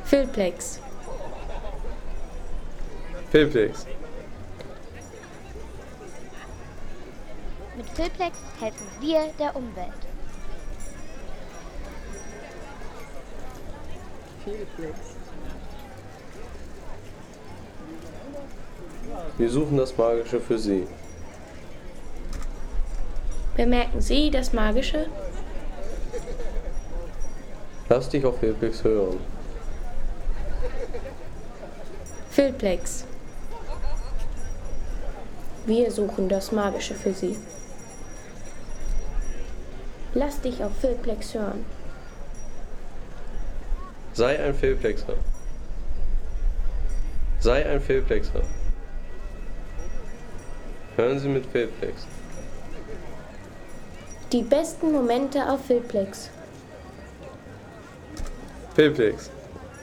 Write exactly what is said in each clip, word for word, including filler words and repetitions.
Filplex. Filplex. Mit Filplex helfen wir der Umwelt. Filplex. Wir suchen das Magische für Sie. Bemerken Sie das Magische? Lass dich auf Filplex hören. Filplex. Wir suchen das Magische für Sie. Lass dich auf Filplex hören. Sei ein Filplexer. Sei ein Filplexer. Hören Sie mit Filplex. Die besten Momente auf Filplex. Filplex.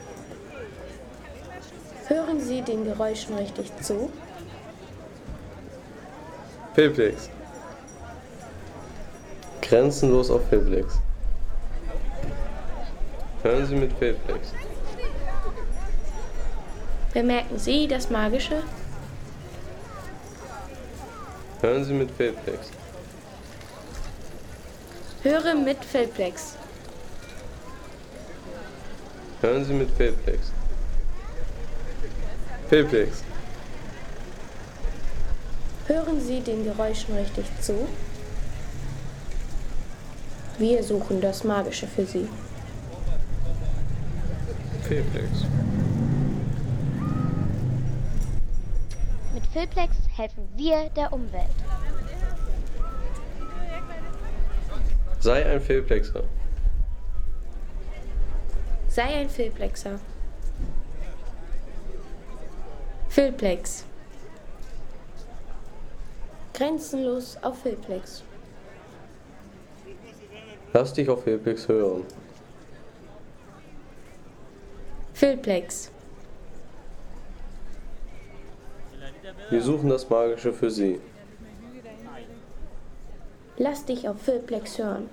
Hören Sie den Geräuschen richtig zu? Filplex. Grenzenlos auf Filplex. Hören Sie mit Filplex. Bemerken Sie das Magische? Hören Sie mit Filplex. Höre mit Filplex. Hören Sie mit Filplex. Filplex. Hören Sie den Geräuschen richtig zu? Wir suchen das Magische für Sie. Filplex. Mit Filplex helfen wir der Umwelt. Sei ein Filplexer. Sei ein Filplexer. Filplex. Grenzenlos auf Filplex. Lass dich auf Filplex hören. Filplex. Wir suchen das Magische für Sie. Lass dich auf Filplex hören.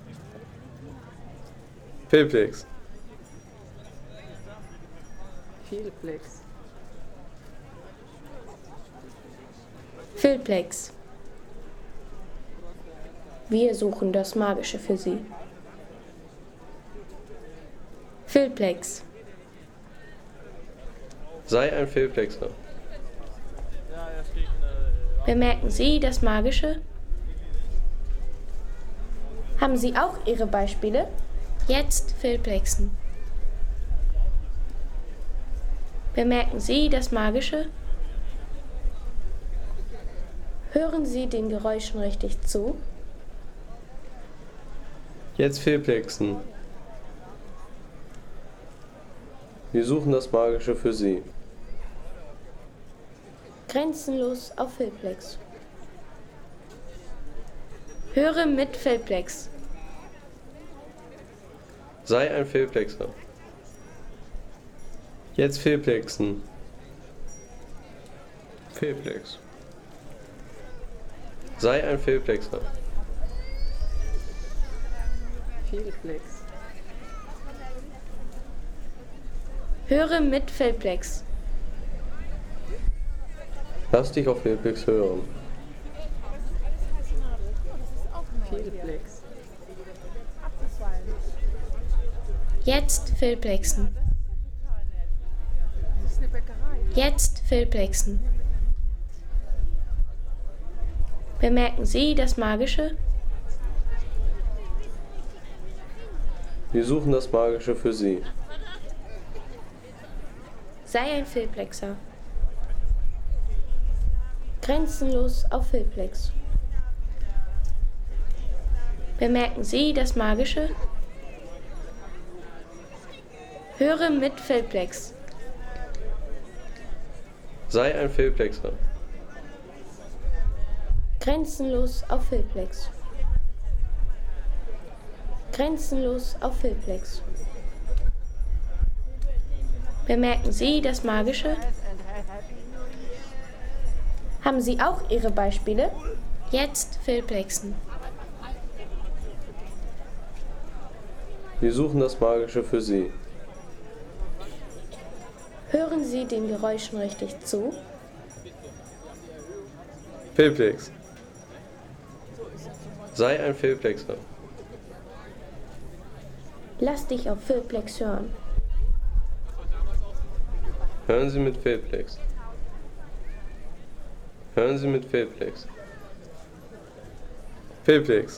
Filplex. Filplex. Filplex. Wir suchen das Magische für Sie. Filplex. Sei ein Filplexer. Bemerken Sie das Magische? Haben Sie auch Ihre Beispiele? Jetzt Filplexen. Bemerken Sie das Magische? Hören Sie den Geräuschen richtig zu? Jetzt Filplexen. Wir suchen das Magische für Sie. Grenzenlos auf Filplex. Höre mit Filplex. Sei ein Filplexer. Jetzt Filplexen. Filplex. Sei ein Filplexer. Filplex. Höre mit Filplex. Lass dich auf Filplex hören. Filplex. Jetzt Filplexen. Jetzt Filplexen. Bemerken Sie das Magische? Wir suchen das Magische für Sie. Sei ein Filplexer. Grenzenlos auf Filplex. Bemerken Sie das Magische? Höre mit Filplex. Sei ein Filplexer. Grenzenlos auf Filplex. Grenzenlos auf Filplex. Bemerken Sie das Magische? Haben Sie auch Ihre Beispiele? Jetzt Filplexen. Wir suchen das Magische für Sie. Hören Sie den Geräuschen richtig zu? Filplex. Sei ein Filplexer. Lass dich auf Filplex hören. Hören Sie mit Filplex. Hören Sie mit Filplex. Filplex.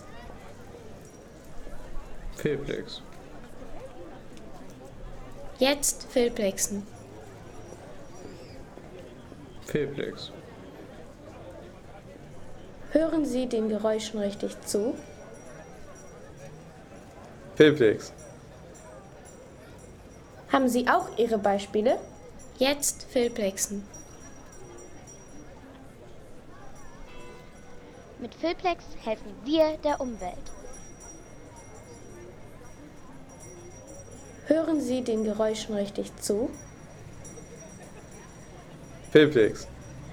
Filplex. Jetzt Filplexen. Filplex. Hören Sie den Geräuschen richtig zu? Filplex. Haben Sie auch Ihre Beispiele? Jetzt Filplexen. Mit Filplex helfen wir der Umwelt. Hören Sie den Geräuschen richtig zu? Filplex.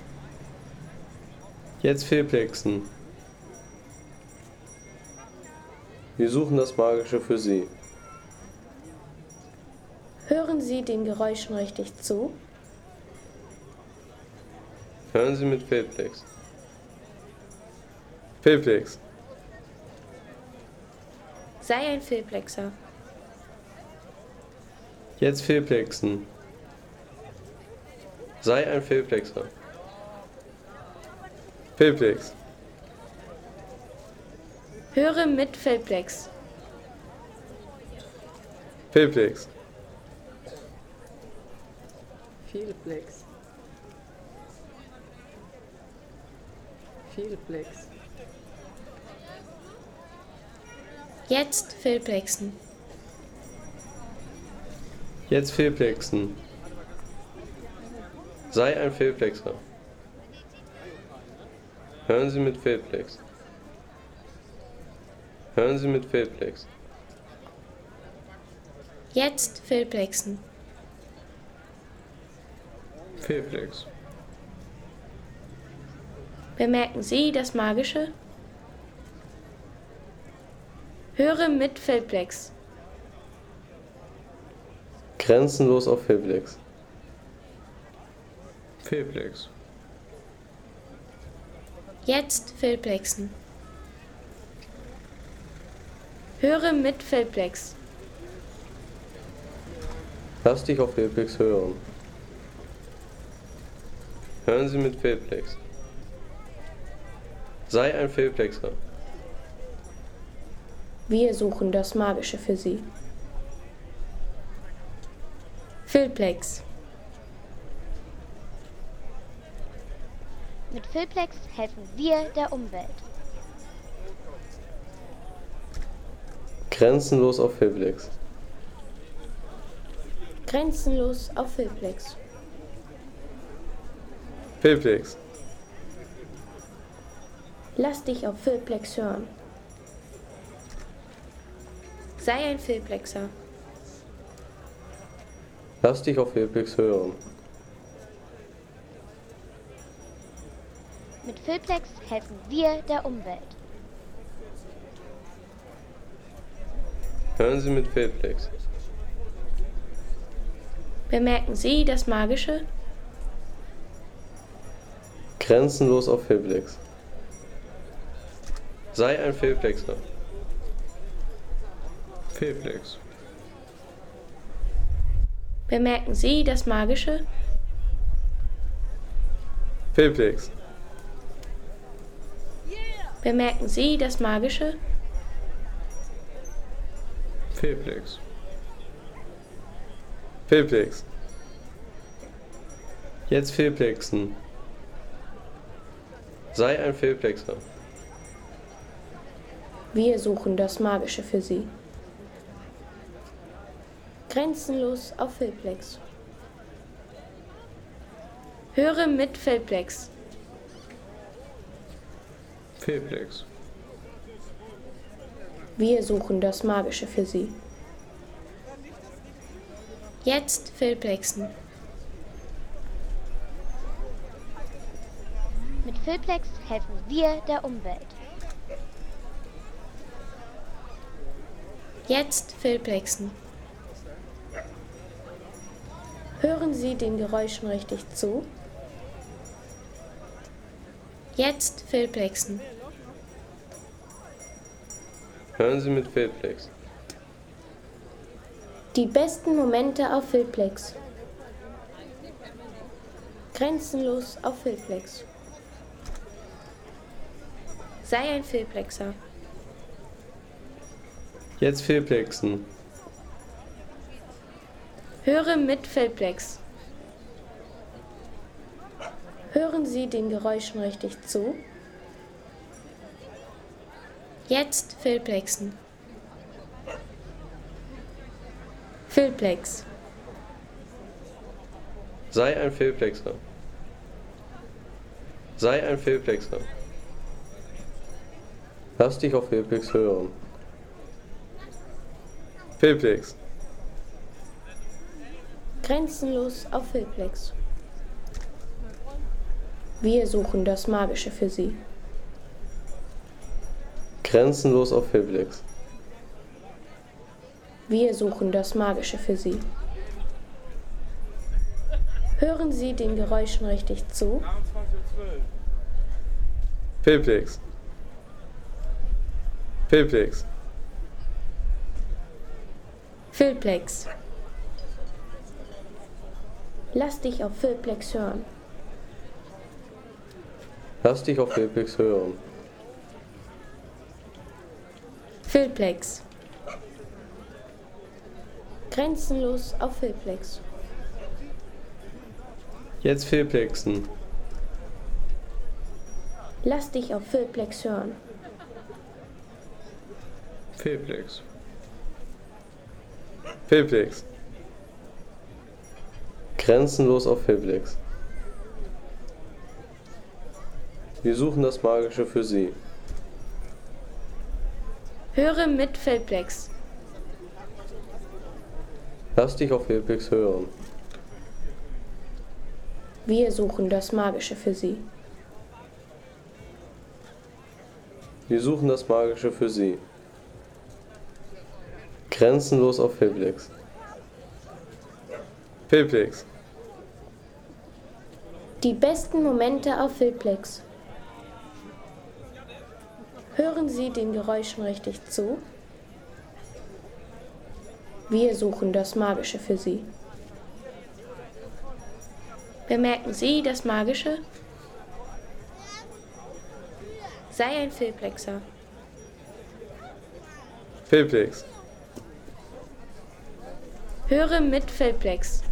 Jetzt Filplexen. Wir suchen das Magische für Sie. Hören Sie den Geräuschen richtig zu? Hören Sie mit Filplex. Filplex. Sei ein Filplexer. Jetzt Filplexen. Sei ein Filplexer. Filplex. Höre mit Filplex. Filplex. Filplex. Filplex. Jetzt Filplexen. Jetzt Filplexen. Sei ein Filplexer. Hören Sie mit Filplex. Hören Sie mit Filplex. Jetzt Filplexen. Filplex. Bemerken Sie das Magische? Höre mit Filplex. Grenzenlos auf Filplex. Filplex. Jetzt Filplexen. Höre mit Filplex. Lass dich auf Filplex hören. Hören Sie mit Filplex. Sei ein Filplexer. Wir suchen das Magische für Sie. Filplex. Mit Filplex helfen wir der Umwelt. Grenzenlos auf Filplex. Grenzenlos auf Filplex. Filplex. Lass dich auf Filplex hören. Sei ein Filplexer. Lass dich auf Filplex hören. Mit Filplex helfen wir der Umwelt. Hören Sie mit Filplex. Bemerken Sie das Magische? Grenzenlos auf Filplex. Sei ein Filplexer. Filplex. Bemerken Sie das Magische? Filplex. Bemerken Sie das Magische? Filplex. Filplex. Jetzt Filplexen. Sei ein Filplexer. Wir suchen das Magische für Sie. Grenzenlos auf Filplex. Höre mit Filplex. Filplex. Wir suchen das Magische für Sie. Jetzt Filplexen. Mit Filplex helfen wir der Umwelt. Jetzt Filplexen. Hören Sie den Geräuschen richtig zu? Jetzt Filplexen. Hören Sie mit Filplex. Die besten Momente auf Filplex. Grenzenlos auf Filplex. Sei ein Filplexer. Jetzt Filplexen. Höre mit Filplex. Hören Sie den Geräuschen richtig zu? Jetzt Filplexen. Filplex. Sei ein Filplexer. Sei ein Filplexer. Lass dich auf Filplex hören. Filplex. Grenzenlos auf Filplex. Wir suchen das Magische für Sie. Grenzenlos auf Filplex. Wir suchen das Magische für Sie. Hören Sie den Geräuschen richtig zu? Filplex. Filplex. Filplex. Lass dich auf Filplex hören. Lass dich auf Filplex hören. Filplex. Grenzenlos auf Filplex. Jetzt Filplexen. Lass dich auf Filplex hören. Filplex. Filplex. Grenzenlos auf Filplex. Wir suchen das Magische für Sie. Höre mit Filplex. Lass dich auf Filplex hören. Wir suchen das Magische für Sie. Wir suchen das Magische für Sie. Grenzenlos auf Filplex. Filplex. Die besten Momente auf Filplex. Hören Sie den Geräuschen richtig zu? Wir suchen das Magische für Sie. Bemerken Sie das Magische? Sei ein Filplexer. Filplex. Höre mit Filplex.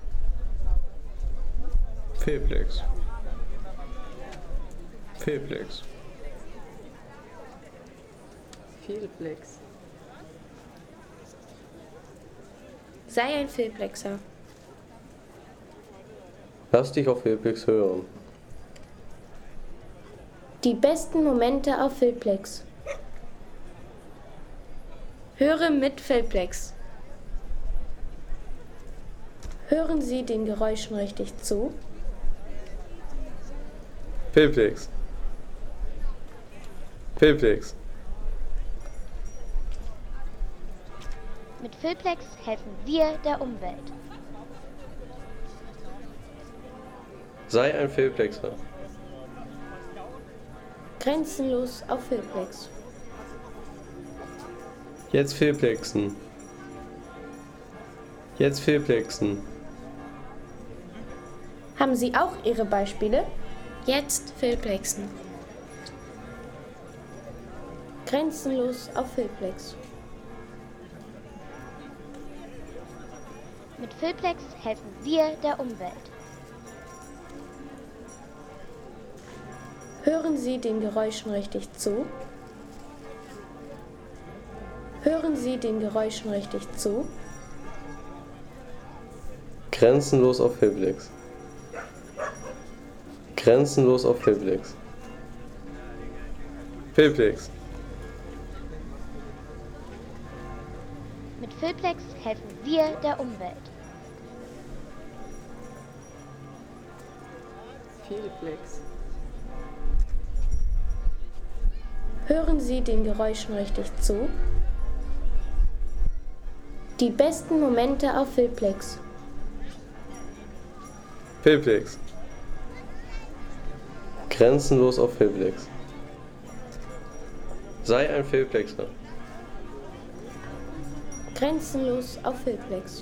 Filplex. Filplex. Filplex. Sei ein Filplexer. Lass dich auf Filplex hören. Die besten Momente auf Filplex. Höre mit Filplex. Hören Sie den Geräuschen richtig zu? Filplex. Filplex. Mit Filplex helfen wir der Umwelt. Sei ein Filplexer. Grenzenlos auf Filplex. Jetzt Filplexen. Jetzt Filplexen. Haben Sie auch Ihre Beispiele? Jetzt Filplexen. Grenzenlos auf Filplex. Mit Filplex helfen wir der Umwelt. Hören Sie den Geräuschen richtig zu? Hören Sie den Geräuschen richtig zu? Grenzenlos auf Filplex. Grenzenlos auf Filplex. Filplex. Mit Filplex helfen wir der Umwelt. Filplex. Hören Sie den Geräuschen richtig zu? Die besten Momente auf Filplex. Filplex. Grenzenlos auf Filplex. Sei ein Filplexer. Grenzenlos auf Filplex.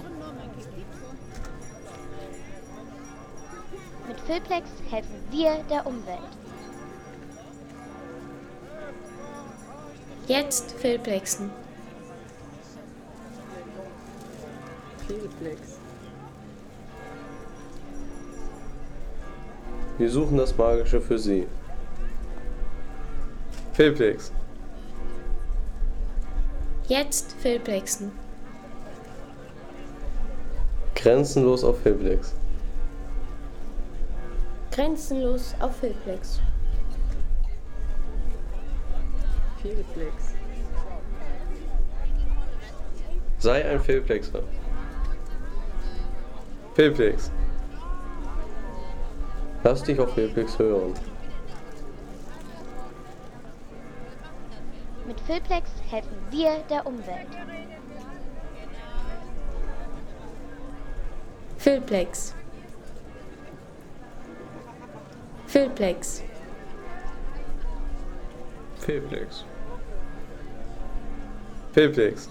Mit Filplex helfen wir der Umwelt. Jetzt Filplexen. Filplex. Wir suchen das Magische für Sie. Filplex. Jetzt Filplexen. Grenzenlos auf Filplex. Grenzenlos auf Filplex. Filplex. Sei ein Filplexer. Filplex. Lass dich auf Filplex hören. Mit Filplex helfen wir der Umwelt. Filplex. Filplex. Filplex. Filplex.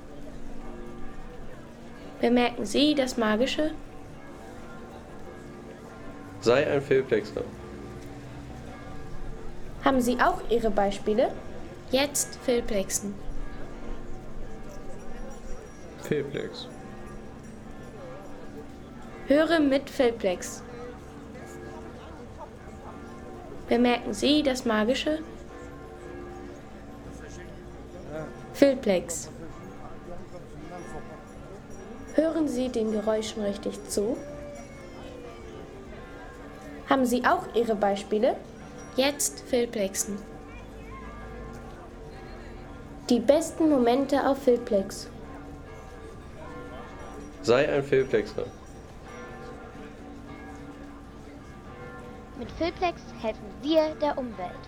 Bemerken Sie das Magische? Sei ein Filplexer. Haben Sie auch Ihre Beispiele? Jetzt Filplexen. Filplex. Höre mit Filplex. Bemerken Sie das Magische? Filplex. Hören Sie den Geräuschen richtig zu? Haben Sie auch Ihre Beispiele? Jetzt Filplexen. Die besten Momente auf Filplex. Sei ein Filplexer. Mit Filplex helfen wir der Umwelt.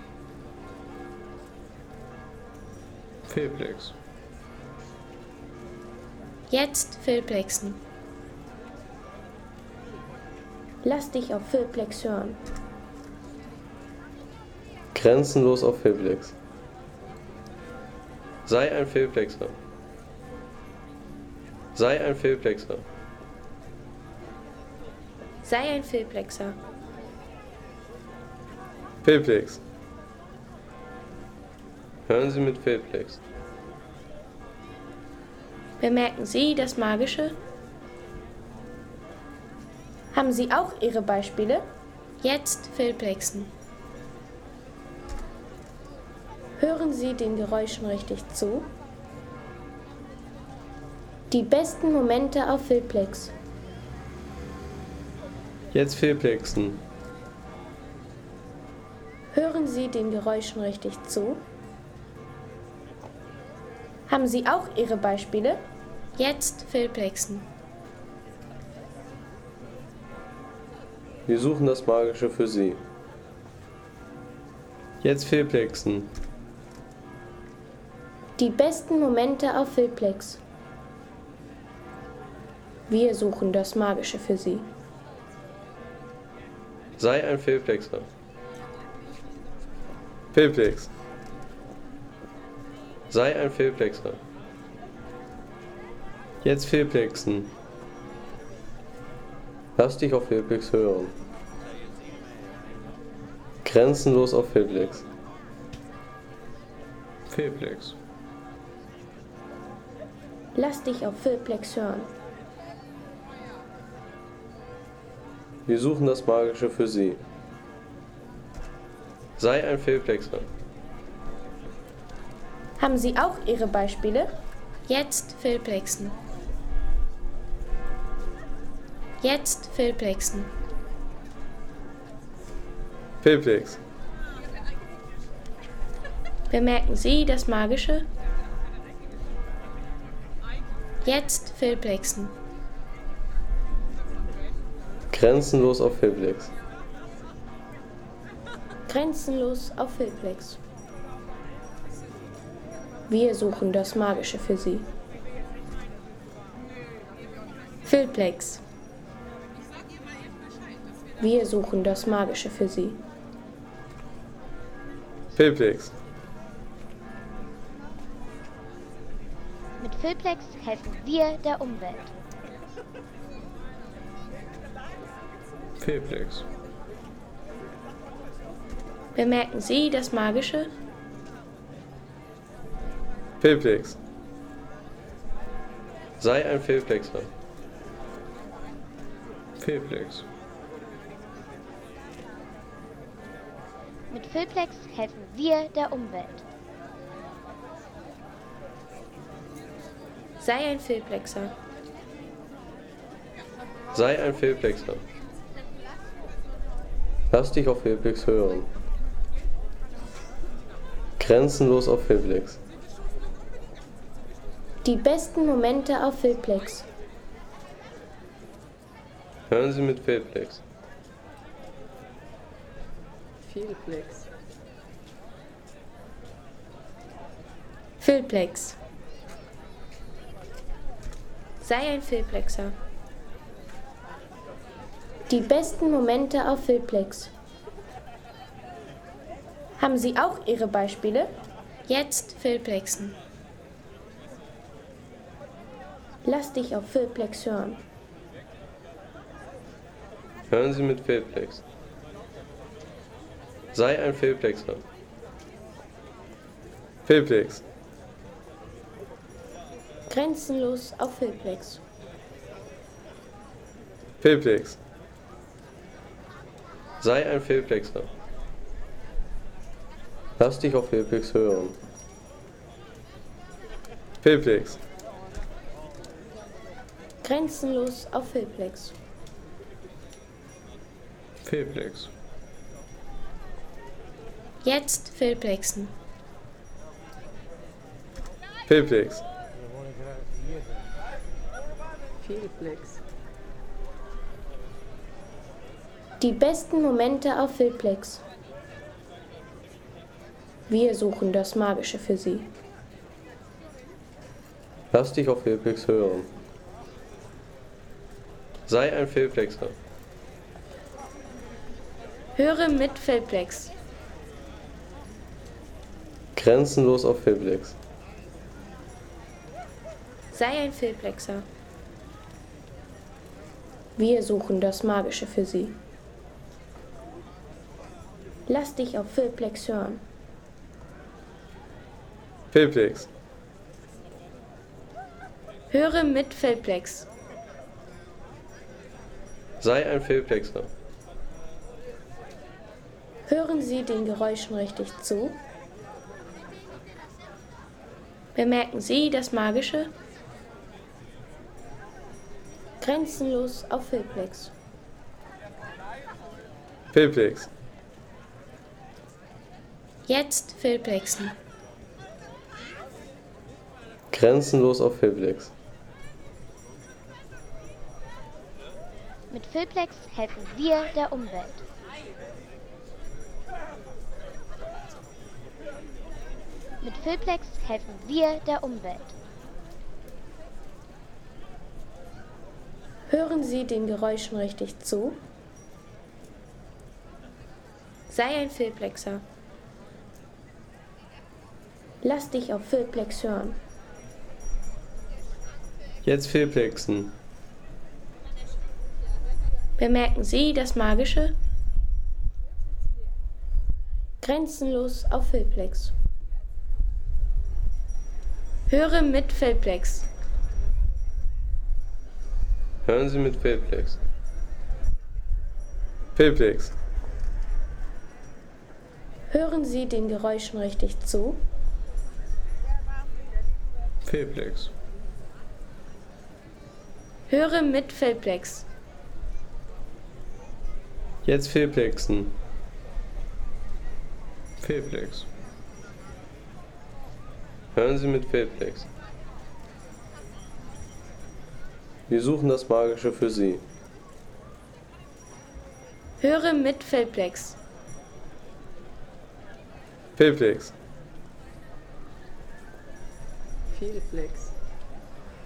Filplex. Jetzt Filplexen. Lass dich auf Filplex hören. Grenzenlos auf Filplex. Sei ein Filplexer. Sei ein Filplexer. Sei ein Filplexer. Filplex. Hören Sie mit Filplex. Bemerken Sie das Magische? Haben Sie auch Ihre Beispiele? Jetzt Filplexen. Hören Sie den Geräuschen richtig zu? Die besten Momente auf Filplex. Jetzt Filplexen. Hören Sie den Geräuschen richtig zu? Haben Sie auch Ihre Beispiele? Jetzt Filplexen. Wir suchen das Magische für Sie. Jetzt Filplexen. Die besten Momente auf Filplex. Wir suchen das Magische für Sie. Sei ein Filplexer. Filplex. Sei ein Filplexer. Jetzt Filplexen. Lass dich auf Filplex hören. Grenzenlos auf Filplex. Filplex. Lass dich auf Filplex hören. Wir suchen das Magische für Sie. Sei ein Filplexer. Haben Sie auch Ihre Beispiele? Jetzt Filplexen. Jetzt Filplexen. Filplex. Bemerken Sie das Magische? Jetzt Filplexen. Grenzenlos auf Filplex. Grenzenlos auf Filplex. Wir suchen das Magische für Sie. Filplex. Wir suchen das Magische für Sie. Filplex. Mit Filplex helfen wir der Umwelt. Filplex. Bemerken Sie das Magische? Filplex. Sei ein Filplexer. Filplex. Mit Filplex helfen wir der Umwelt. Sei ein Filplexer. Sei ein Filplexer. Lass dich auf Filplex hören. Grenzenlos auf Filplex. Die besten Momente auf Filplex. Hören Sie mit Filplex. Filplex. Filplex. Sei ein Filplexer. Die besten Momente auf Filplex. Haben Sie auch Ihre Beispiele? Jetzt Filplexen. Lass dich auf Filplex hören. Hören Sie mit Filplex. Sei ein Filplexer. Filplex. Grenzenlos auf Filplex. Filplex. Sei ein Filplexer. Lass dich auf Filplex hören. Filplex. Grenzenlos auf Filplex. Filplex. Jetzt Filplexen. Filplex. Filplex. Die besten Momente auf Filplex. Wir suchen das Magische für Sie. Lass dich auf Filplex hören. Sei ein Filplexer. Höre mit Filplex. Grenzenlos auf Filplex. Sei ein Filplexer. Wir suchen das Magische für Sie. Lass dich auf Filplex hören. Filplex. Höre mit Filplex. Sei ein Filplexer. Hören Sie den Geräuschen richtig zu? Bemerken Sie das Magische? Grenzenlos auf Filplex. Filplex. Jetzt Filplexen. Grenzenlos auf Filplex. Mit Filplex helfen wir der Umwelt. Mit Filplex helfen wir der Umwelt. Hören Sie den Geräuschen richtig zu? Sei ein Filplexer. Lass dich auf Filplex hören. Jetzt Filplexen. Bemerken Sie das Magische? Grenzenlos auf Filplex. Höre mit Filplex. Hören Sie mit Filplex. Filplex. Hören Sie den Geräuschen richtig zu? Filplex. Höre mit Filplex. Jetzt Filplexen. Filplex. Hören Sie mit Filplex. Wir suchen das Magische für Sie. Höre mit Filplex. Filplex. Filplex.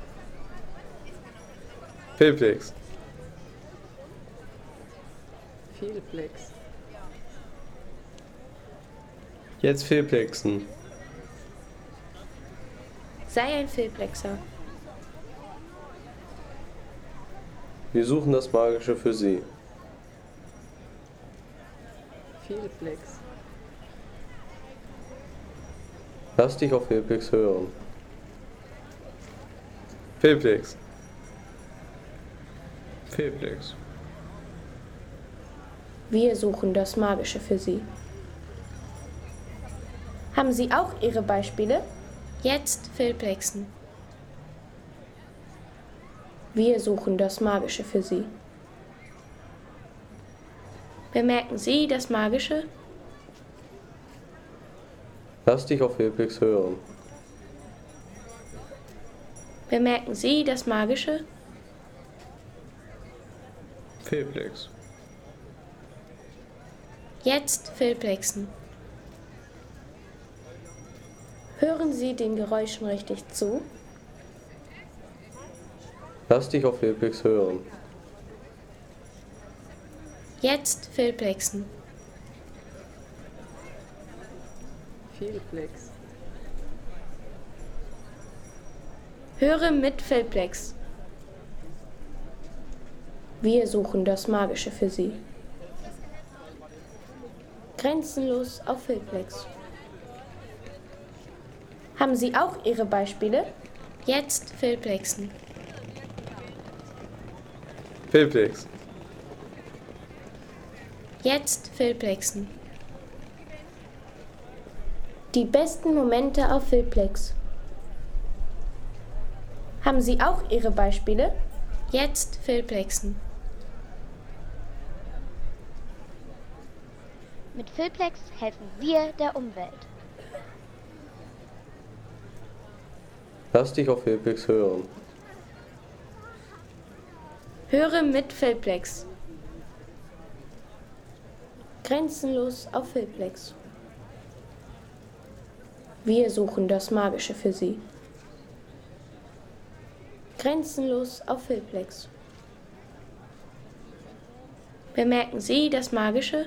Filplex. Fehlplex. Jetzt fehlplexen. Sei ein Fehlplexer. Wir suchen das Magische für Sie. Fehlplex. Lass dich auf Fehlplex hören. Fehlplex. Fehlplex. Wir suchen das Magische für Sie. Haben Sie auch Ihre Beispiele? Jetzt Fehlplexen. Wir suchen das Magische für Sie. Bemerken Sie das Magische? Lass dich auf Fehlplex hören. Bemerken Sie das Magische? Fehlplex. Jetzt Fehlplexen. Hören Sie den Geräuschen richtig zu? Lass dich auf Fehlplex hören. Jetzt Fehlplexen. Fehlplex. Höre mit Fehlplex. Wir suchen das Magische für Sie. Grenzenlos auf Fehlplex. Haben Sie auch Ihre Beispiele? Jetzt Fehlplexen. Fehlplex. Jetzt Fehlplexen. Die besten Momente auf Fehlplex. Haben Sie auch Ihre Beispiele? Jetzt Fehlplexen. Mit Fehlplex helfen wir der Umwelt. Lass dich auf Fehlplex hören. Höre mit Fehlplex. Grenzenlos auf Fehlplex. Wir suchen das Magische für Sie. Grenzenlos auf Fehlplex. Bemerken Sie das Magische?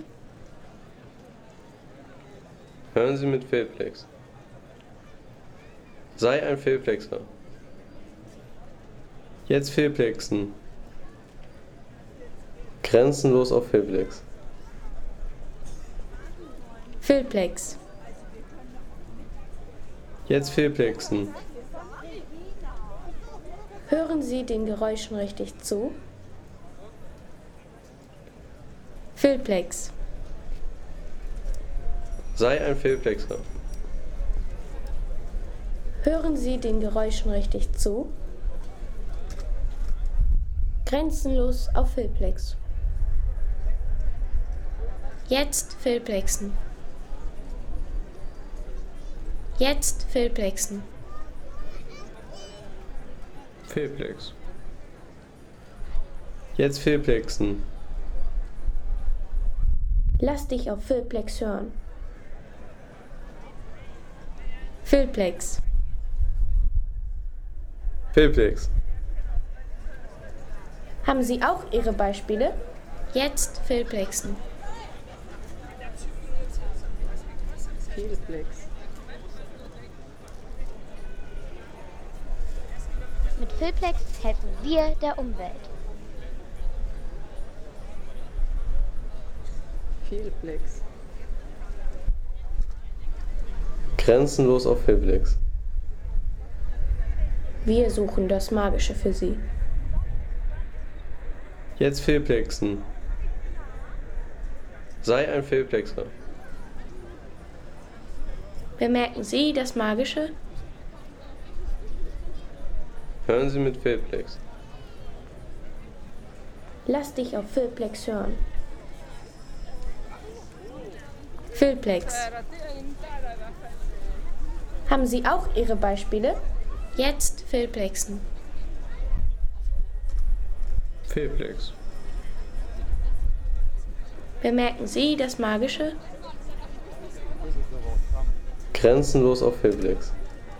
Hören Sie mit Fehlplex. Sei ein Fehlplexer. Jetzt fehlplexen. Grenzenlos auf Fehlplex. Fehlplex. Jetzt fehlplexen. Hören Sie den Geräuschen richtig zu? Fehlplex. Sei ein Fehlplexer. Hören Sie den Geräuschen richtig zu? Grenzenlos auf Fehlplex. Jetzt Fehlplexen. Jetzt Fehlplexen. Fehlplex. Jetzt fehlplexen. Lass dich auf Fehlplex hören. Fehlplex. Fehlplex. Haben Sie auch Ihre Beispiele? Jetzt Fehlplexen. Fehlplex. Mit Fehlplex helfen wir der Umwelt. Fehlplex. Grenzenlos auf Fehlplex. Wir suchen das Magische für Sie. Jetzt fehlplexen. Sei ein Fehlplexer. Bemerken Sie das Magische? Hören Sie mit Fehlplex. Lass dich auf Fehlplex hören. Fehlplex. Haben Sie auch Ihre Beispiele? Jetzt Fehlplexen. Fehlplex. Bemerken Sie das Magische? Grenzenlos auf Fehlplex.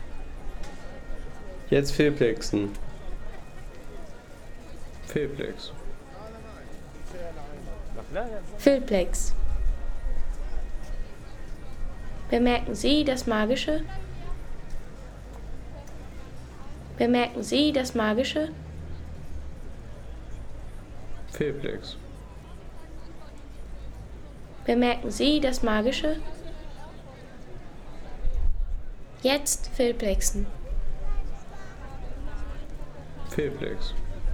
Jetzt fehlplexen. Fehlplex. Filplex. Bemerken Sie das Magische? Bemerken Sie das Magische? Fehlplex. Bemerken Sie das Magische? Jetzt Filplexen. Fehlplex.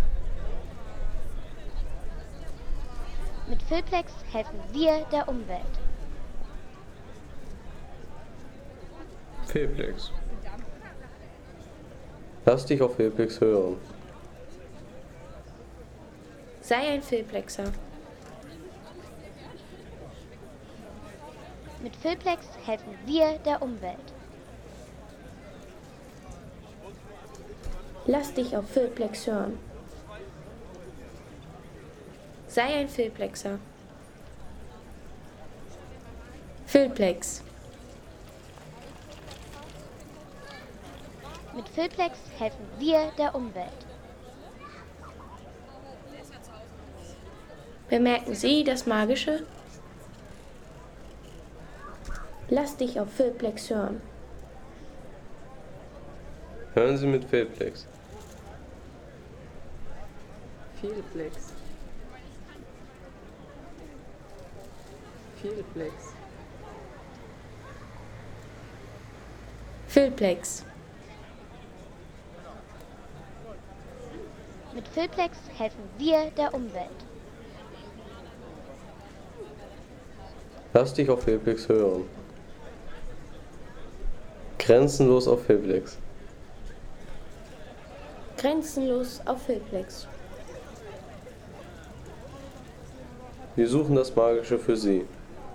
Mit Filplex helfen wir der Umwelt. Fehlplex. Lass dich auf Fehlplex hören. Sei ein Filplexer. Mit Filplex helfen wir der Umwelt. Lass dich auf Filplex hören. Sei ein Filplexer. Filplex. Mit Filplex helfen wir der Umwelt. Bemerken Sie das Magische? Lass dich auf Filplex hören. Hören Sie mit Fehlplex. Fehlplex. Fehlplex. Filplex. Mit Filplex helfen wir der Umwelt. Lass dich auf Fehlplex hören. Grenzenlos auf Fehlplex. Grenzenlos auf Filplex. Wir suchen das Magische für Sie.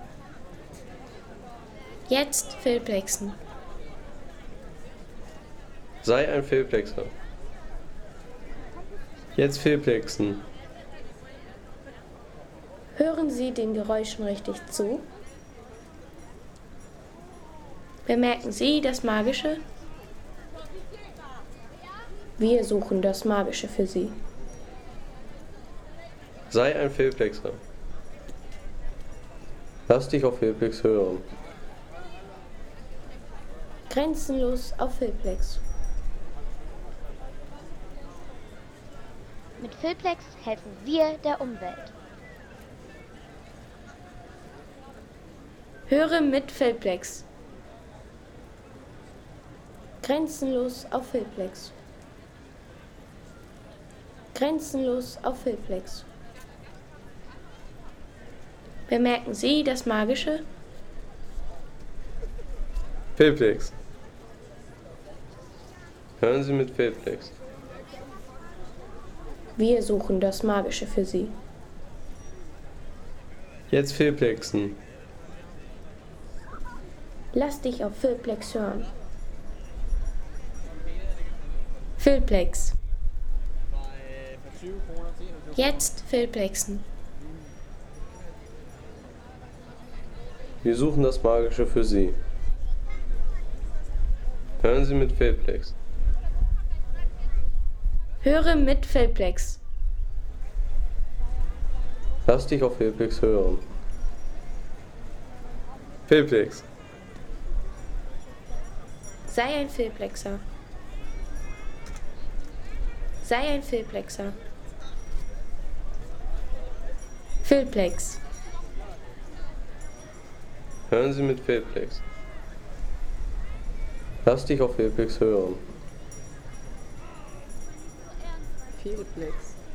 Jetzt Filplexen. Sei ein Fehlplexer. Jetzt Fehlplexen. Hören Sie den Geräuschen richtig zu? Bemerken Sie das Magische? Wir suchen das Magische für Sie. Sei ein Fehlplexer. Lass dich auf Fehlplex hören. Grenzenlos auf Filplex. Mit Filplex helfen wir der Umwelt. Höre mit Filplex. Grenzenlos auf Filplex. Grenzenlos auf Filplex. Bemerken Sie das Magische? Fehlplex. Hören Sie mit Fehlplex. Wir suchen das Magische für Sie. Jetzt Fehlplexen. Lass dich auf Filplex hören. Filplex. Jetzt Filplexen. Wir suchen das Magische für Sie. Hören Sie mit Fehlplex. Höre mit Filplex. Lass dich auf Fehlplex hören. Fehlplex. Sei ein Filplexer. Sei ein Filplexer. Filplex. Hören Sie mit Fehlplex. Lass dich auf Fehlplex hören. Fehlplex.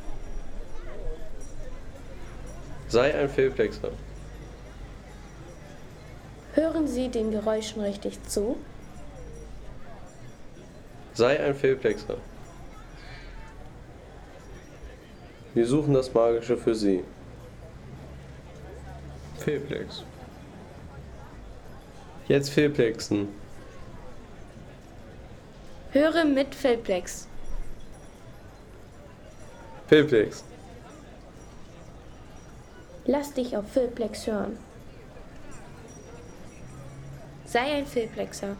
Sei ein Fehlplexer. Hören Sie den Geräuschen richtig zu? Sei ein Fehlplexer. Wir suchen das Magische für Sie. Fehlplex. Jetzt Fehlplexen. Höre mit Filplex. Fehlplex. Lass dich auf Filplex hören. Sei ein Filplexer.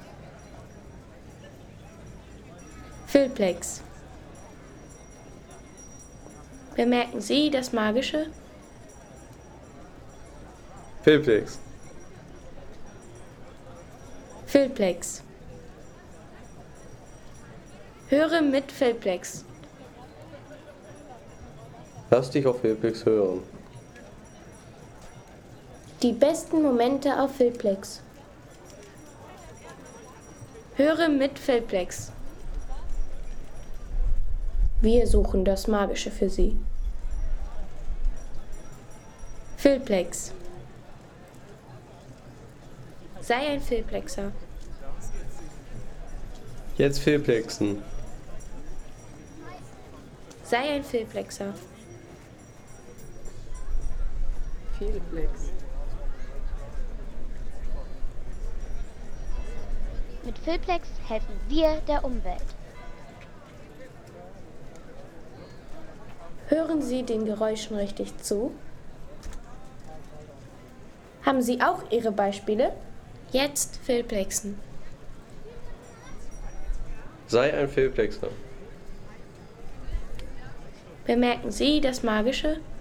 Filplex. Bemerken Sie das Magische? Filplex. Filplex. Höre mit Filplex. Lass dich auf Filplex hören. Die besten Momente auf Filplex. Höre mit Filplex. Wir suchen das Magische für Sie. Filplex. Sei ein Filplexer. Jetzt Filplexen. Sei ein Filplexer. Fehlplex. Mit Filplex helfen wir der Umwelt. Hören Sie den Geräuschen richtig zu? Haben Sie auch Ihre Beispiele? Jetzt Filplexen. Sei ein Filplexer. Bemerken Sie das Magische?